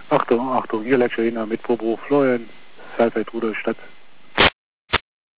Achtung, Achtung, hier Leccerina mit Probo Florian, Saalfeld Rudolstadt.